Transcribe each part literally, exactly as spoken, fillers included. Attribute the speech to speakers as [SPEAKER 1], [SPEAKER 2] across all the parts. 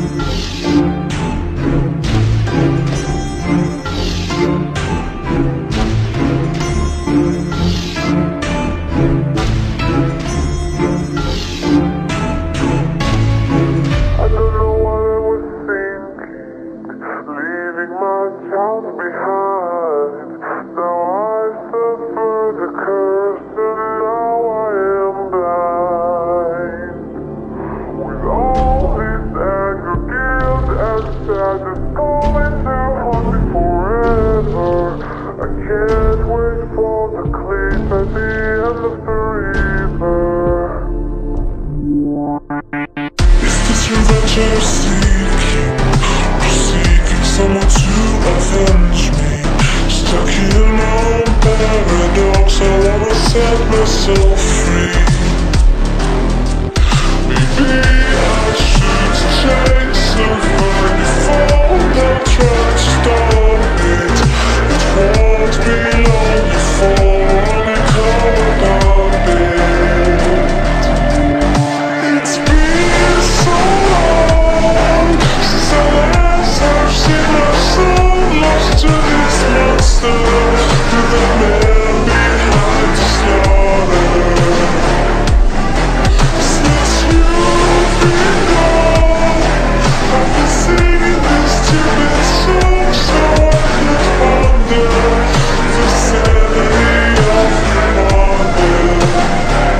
[SPEAKER 1] You're seeking, you're seeking someone to avenge me. Stuck in my own paradox, I wanna set myself free. Maybe I should chase the fire before they try to stop it. It won't be long before I come about it. It's been so long since I last have seen my soul lost to this monster with a man behind the slaughter. Since you've been gone, I've been singing this stupid song so I could ponder the sanity of your mother.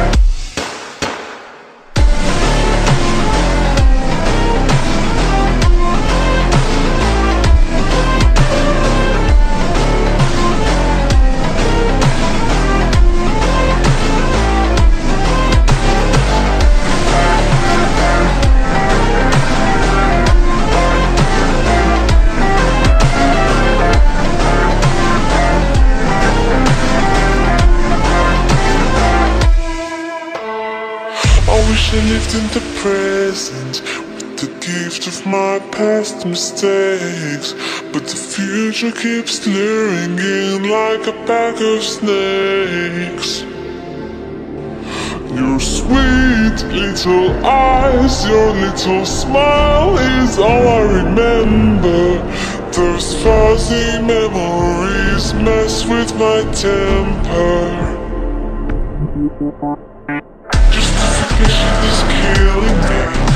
[SPEAKER 1] I wish I lived in the present with the gift of my past mistakes, but the future keeps luring in like a pack of snakes. Your sweet little eyes, your little smile is all I remember. Those fuzzy memories mess with my temper. Justification is killing me.